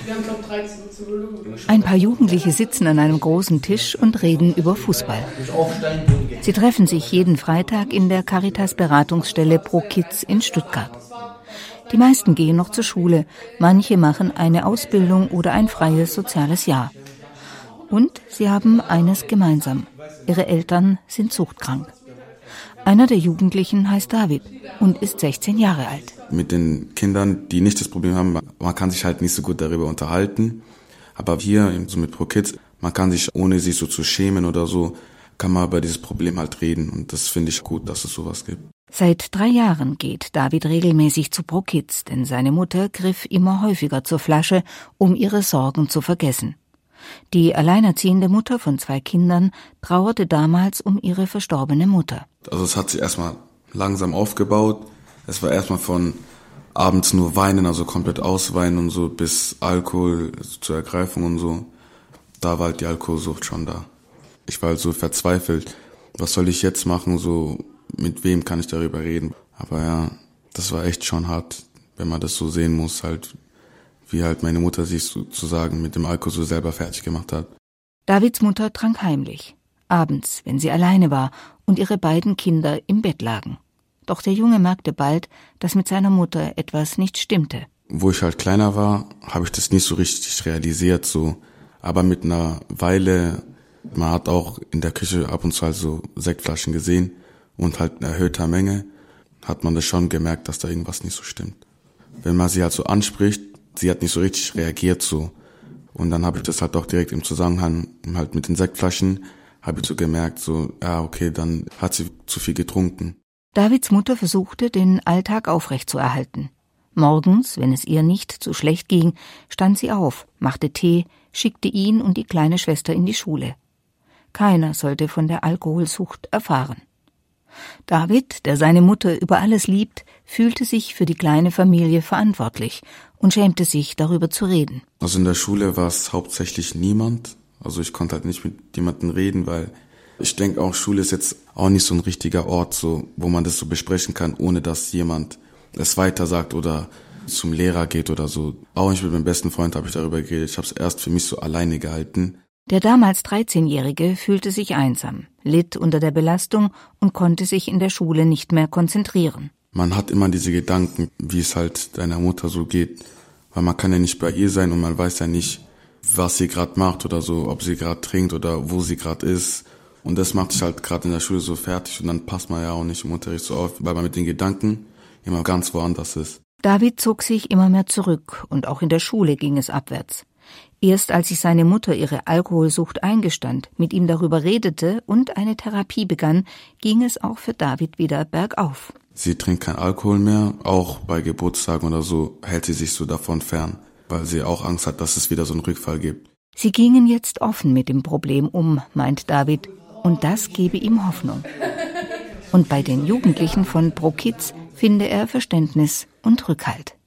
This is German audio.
Ein paar Jugendliche sitzen an einem großen Tisch und reden über Fußball. Sie treffen sich jeden Freitag in der Caritas-Beratungsstelle Pro Kids in Stuttgart. Die meisten gehen noch zur Schule, manche machen eine Ausbildung oder ein freies soziales Jahr. Und sie haben eines gemeinsam: Ihre Eltern sind suchtkrank. Einer der Jugendlichen heißt David und ist 16 Jahre alt. Mit den Kindern, die nicht das Problem haben, man kann sich halt nicht so gut darüber unterhalten. Aber hier, so mit Pro Kids, man kann sich, ohne sich so zu schämen oder so, kann man über dieses Problem halt reden. Und das finde ich gut, dass es sowas gibt. Seit 3 Jahren geht David regelmäßig zu Pro Kids, denn seine Mutter griff immer häufiger zur Flasche, um ihre Sorgen zu vergessen. Die alleinerziehende Mutter von 2 Kindern trauerte damals um ihre verstorbene Mutter. Also es hat sich erstmal langsam aufgebaut. Es war erstmal von abends nur weinen, also komplett ausweinen und so, bis Alkohol zur Ergreifung und so. Da war halt die Alkoholsucht schon da. Ich war halt so verzweifelt. Was soll ich jetzt machen? So, mit wem kann ich darüber reden? Aber ja, das war echt schon hart, wenn man das so sehen muss, halt, wie halt meine Mutter sich sozusagen mit dem Alkohol so selber fertig gemacht hat. Davids Mutter trank heimlich, abends, wenn sie alleine war und ihre beiden Kinder im Bett lagen. Doch der Junge merkte bald, dass mit seiner Mutter etwas nicht stimmte. Wo ich halt kleiner war, habe ich das nicht so richtig realisiert, so. Aber mit einer Weile, man hat auch in der Küche ab und zu halt so Sektflaschen gesehen und halt in erhöhter Menge, hat man das schon gemerkt, dass da irgendwas nicht so stimmt. Wenn man sie halt so anspricht, sie hat nicht so richtig reagiert, so. Und dann habe ich das halt auch direkt im Zusammenhang halt mit den Sektflaschen, habe ich so gemerkt, so, ja, okay, dann hat sie zu viel getrunken. Davids Mutter versuchte, den Alltag aufrechtzuerhalten. Morgens, wenn es ihr nicht zu schlecht ging, stand sie auf, machte Tee, schickte ihn und die kleine Schwester in die Schule. Keiner sollte von der Alkoholsucht erfahren. David, der seine Mutter über alles liebt, fühlte sich für die kleine Familie verantwortlich und schämte sich, darüber zu reden. Also in der Schule war es hauptsächlich niemand. Also ich konnte halt nicht mit jemandem reden, weil ich denke auch, Schule ist jetzt auch nicht so ein richtiger Ort, so, wo man das so besprechen kann, ohne dass jemand es weiter sagt oder zum Lehrer geht oder so. Auch nicht mit meinem besten Freund habe ich darüber geredet. Ich habe es erst für mich so alleine gehalten. Der damals 13-Jährige fühlte sich einsam, litt unter der Belastung und konnte sich in der Schule nicht mehr konzentrieren. Man hat immer diese Gedanken, wie es halt deiner Mutter so geht, weil man kann ja nicht bei ihr sein und man weiß ja nicht, was sie gerade macht oder so, ob sie gerade trinkt oder wo sie gerade ist. Und das macht sich halt gerade in der Schule so fertig und dann passt man ja auch nicht im Unterricht so auf, weil man mit den Gedanken immer ganz woanders ist. David zog sich immer mehr zurück und auch in der Schule ging es abwärts. Erst als sich seine Mutter ihre Alkoholsucht eingestand, mit ihm darüber redete und eine Therapie begann, ging es auch für David wieder bergauf. Sie trinkt keinen Alkohol mehr, auch bei Geburtstagen oder so hält sie sich so davon fern, weil sie auch Angst hat, dass es wieder so einen Rückfall gibt. Sie gingen jetzt offen mit dem Problem um, meint David, und das gebe ihm Hoffnung. Und bei den Jugendlichen von Pro Kids finde er Verständnis und Rückhalt.